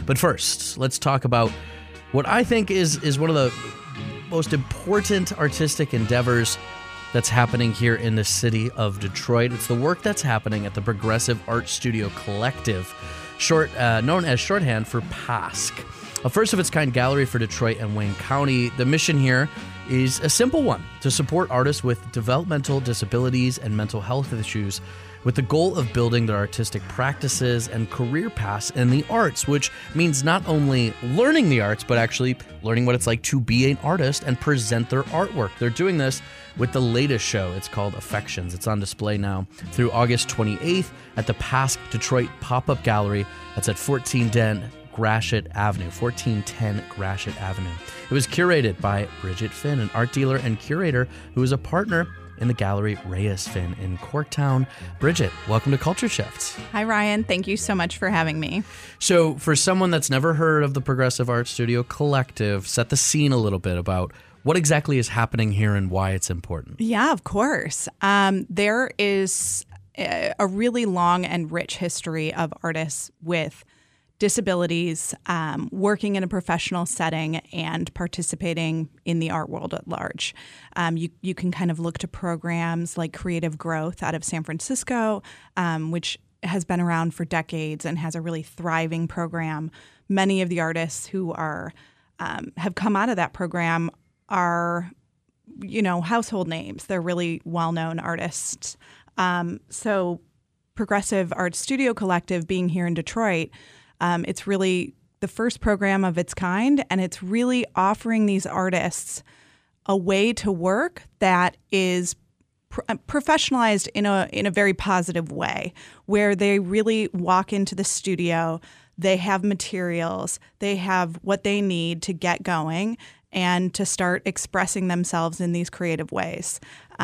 But first, let's talk about what I think is one of the most important artistic endeavors that's happening here in the city of Detroit. It's the work that's happening at the Progressive Art Studio Collective, known as shorthand for PASC, a first-of-its-kind gallery for Detroit and Wayne County. The mission here is a simple one: to support artists with developmental disabilities and mental health issues, with the goal of building their artistic practices and career paths in the arts, which means not only learning the arts, but actually learning what it's like to be an artist and present their artwork. They're doing this with the latest show. It's called Affections. It's on display now through August 28th at the PASC Detroit Pop-Up Gallery. That's at 1410 Gratiot Avenue. It was curated by Bridget Finn, an art dealer and curator who is a partner in the gallery Reyes Finn in Corktown. Bridget, welcome to Culture Shift. Hi, Ryan. Thank you so much for having me. So for someone that's never heard of the Progressive Art Studio Collective, set the scene a little bit about what exactly is happening here and why it's important. Yeah, of course. There is a really long and rich history of artists with disabilities working in a professional setting and participating in the art world at large. You can kind of look to programs like Creative Growth out of San Francisco, which has been around for decades and has a really thriving program. Many of the artists who are have come out of that program are, household names. They're really well-known artists. So Progressive Art Studio Collective being here in Detroit, it's really the first program of its kind, and it's really offering these artists a way to work that is professionalized in a very positive way, where they really walk into the studio, they have materials, they have what they need to get going and to start expressing themselves in these creative ways.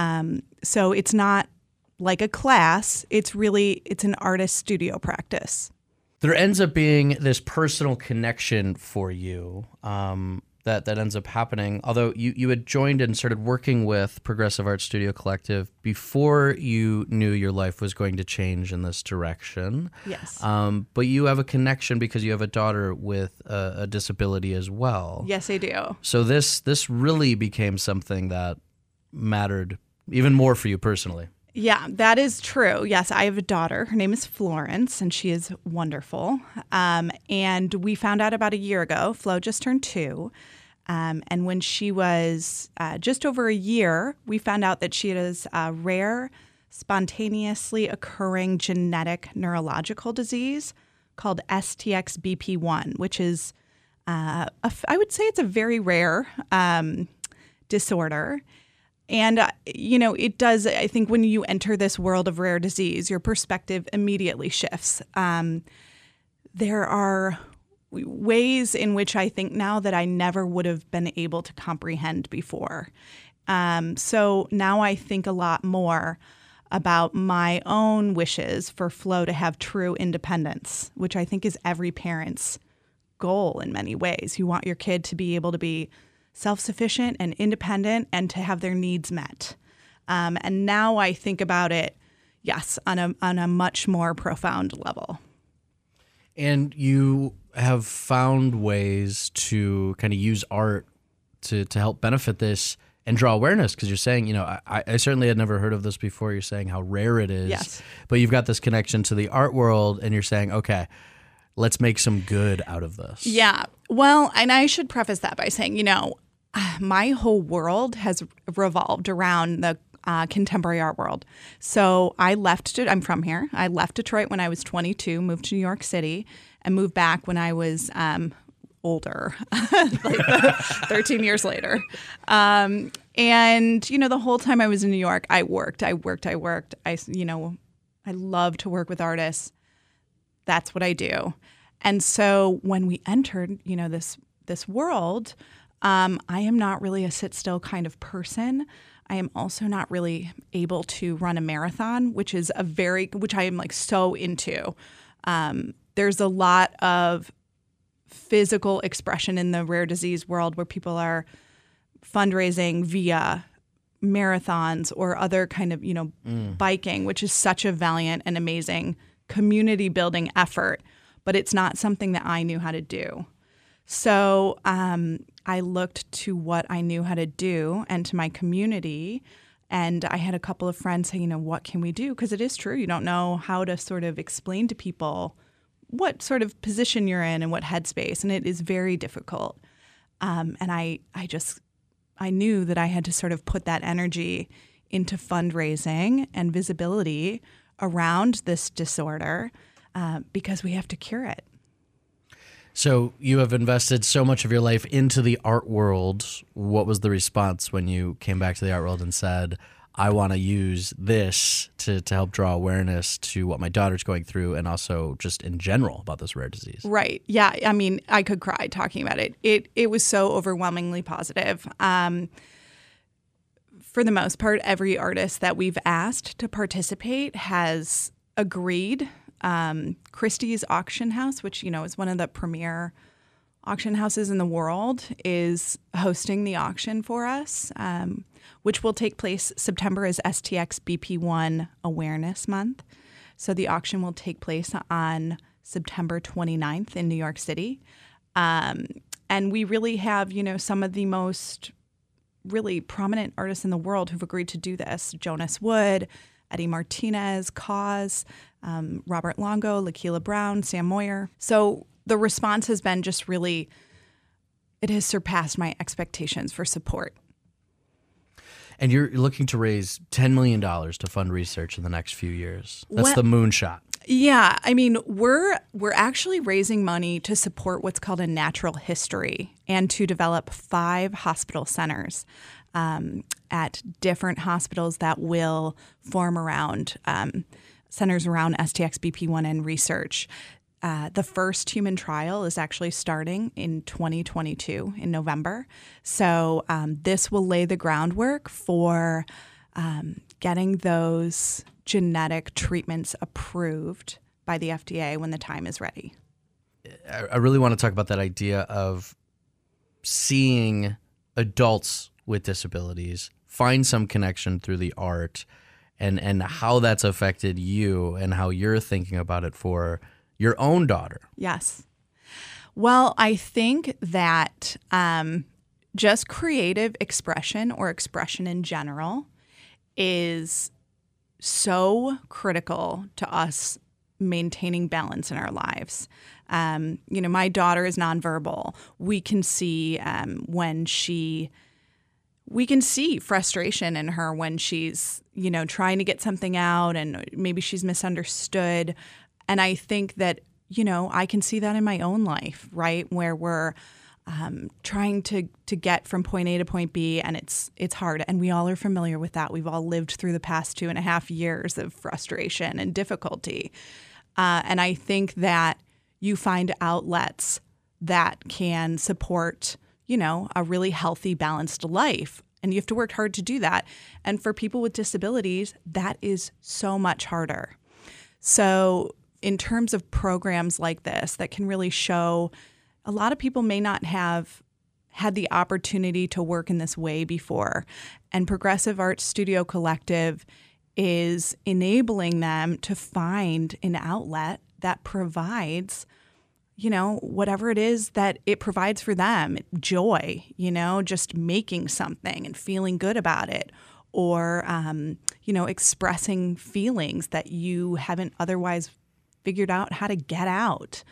So it's not like a class, it's an artist studio practice. There ends up being this personal connection for you that ends up happening. Although you had joined and started working with Progressive Art Studio Collective before you knew your life was going to change in this direction. Yes. But you have a connection because you have a daughter with a disability as well. Yes, I do. So this really became something that mattered even more for you personally. Yeah, that is true. Yes, I have a daughter. Her name is Florence, and she is wonderful. And we found out about a year ago. Flo just turned 2. And when she was just over a year, we found out that she has a rare, spontaneously occurring genetic neurological disease called STXBP1, which is, I would say it's a very rare disorder. And, it does, I think when you enter this world of rare disease, your perspective immediately shifts. There are ways in which I think now that I never would have been able to comprehend before. So now I think a lot more about my own wishes for Flo to have true independence, which I think is every parent's goal in many ways. You want your kid to be able to be self-sufficient and independent and to have their needs met. And now I think about it, yes, on a much more profound level. And you have found ways to kind of use art to help benefit this and draw awareness, because you're saying, I certainly had never heard of this before. You're saying how rare it is. Yes. But you've got this connection to the art world, and you're saying, okay, let's make some good out of this. Yeah. Well, and I should preface that by saying, my whole world has revolved around the contemporary art world. So I'm from here. I left Detroit when I was 22, moved to New York City, and moved back when I was older, like 13 years later. And, the whole time I was in New York, I worked. I love to work with artists. That's what I do. And so when we entered, this world, I am not really a sit still kind of person. I am also not really able to run a marathon, which I am like so into. There's a lot of physical expression in the rare disease world where people are fundraising via marathons or other kind of, biking, which is such a valiant and amazing community building effort. but it's not something that I knew how to do. So I looked to what I knew how to do and to my community. And I had a couple of friends say, what can we do? Because it is true. You don't know how to sort of explain to people what sort of position you're in and what headspace. And it is very difficult. And I knew that I had to sort of put that energy into fundraising and visibility around this disorder because we have to cure it. So you have invested so much of your life into the art world. What was the response when you came back to the art world and said, I want to use this to help draw awareness to what my daughter's going through and also just in general about this rare disease? Right. Yeah. I mean, I could cry talking about it. It was so overwhelmingly positive. For the most part, every artist that we've asked to participate has agreed. Christie's Auction House, which, is one of the premier auction houses in the world, is hosting the auction for us, which will take place. September is STX BP1 Awareness Month. So the auction will take place on September 29th in New York City. And we really have, some of the most really prominent artists in the world who've agreed to do this. Jonas Wood, Eddie Martinez, KAWS, Robert Longo, Lakila Brown, Sam Moyer. So the response has been just really, it has surpassed my expectations for support. And you're looking to raise $10 million to fund research in the next few years. That's the moonshot. Yeah. I mean, we're actually raising money to support what's called a natural history and to develop 5 hospital centers at different hospitals that will form around centers around STX-BP1 and research. The first human trial is actually starting in 2022 in November. So this will lay the groundwork for getting those genetic treatments approved by the FDA when the time is ready. I really want to talk about that idea of seeing adults with disabilities find some connection through the art and how that's affected you and how you're thinking about it for your own daughter. Yes. Well, I think that just creative expression or expression in general is so critical to us maintaining balance in our lives. My daughter is nonverbal. We can see we can see frustration in her when she's, trying to get something out and maybe she's misunderstood. And I think that, I can see that in my own life, right? Where we're trying to get from point A to point B, and it's hard. And we all are familiar with that. We've all lived through the past 2.5 years of frustration and difficulty. And I think that you find outlets that can support, a really healthy, balanced life. And you have to work hard to do that. And for people with disabilities, that is so much harder. So in terms of programs like this that can really show, a lot of people may not have had the opportunity to work in this way before. And Progressive Art Studio Collective is enabling them to find an outlet that provides, whatever it is that it provides for them, joy, just making something and feeling good about it, or, expressing feelings that you haven't otherwise figured out how to get out.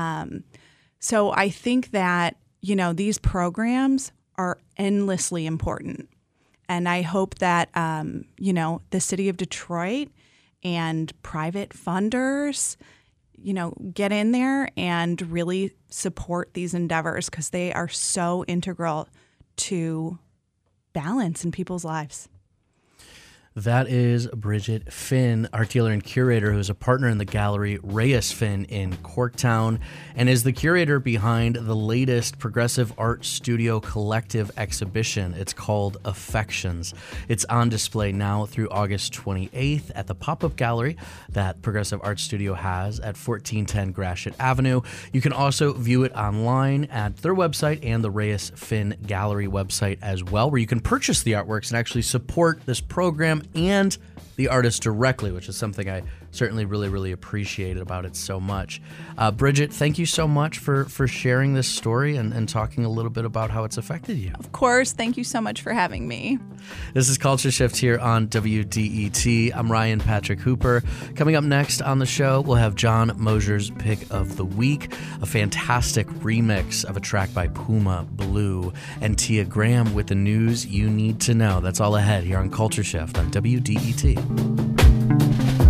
So I think that, these programs are endlessly important. And I hope that, the city of Detroit and private funders, get in there and really support these endeavors because they are so integral to balance in people's lives. That is Bridget Finn, art dealer and curator who is a partner in the gallery Reyes Finn in Corktown and is the curator behind the latest Progressive Art Studio Collective exhibition. It's called Affections. It's on display now through August 28th at the pop-up gallery that Progressive Art Studio has at 1410 Gratiot Avenue. You can also view it online at their website and the Reyes Finn Gallery website as well, where you can purchase the artworks and actually support this program and the artist directly, which is something I certainly really, really appreciate about it so much. Bridget, thank you so much for sharing this story and talking a little bit about how it's affected you. Of course. Thank you so much for having me. This is Culture Shift here on WDET. I'm Ryan Patrick Hooper. Coming up next on the show, we'll have John Mosier's Pick of the Week, a fantastic remix of a track by Puma Blue, and Tia Graham with the news you need to know. That's all ahead here on Culture Shift on WDET.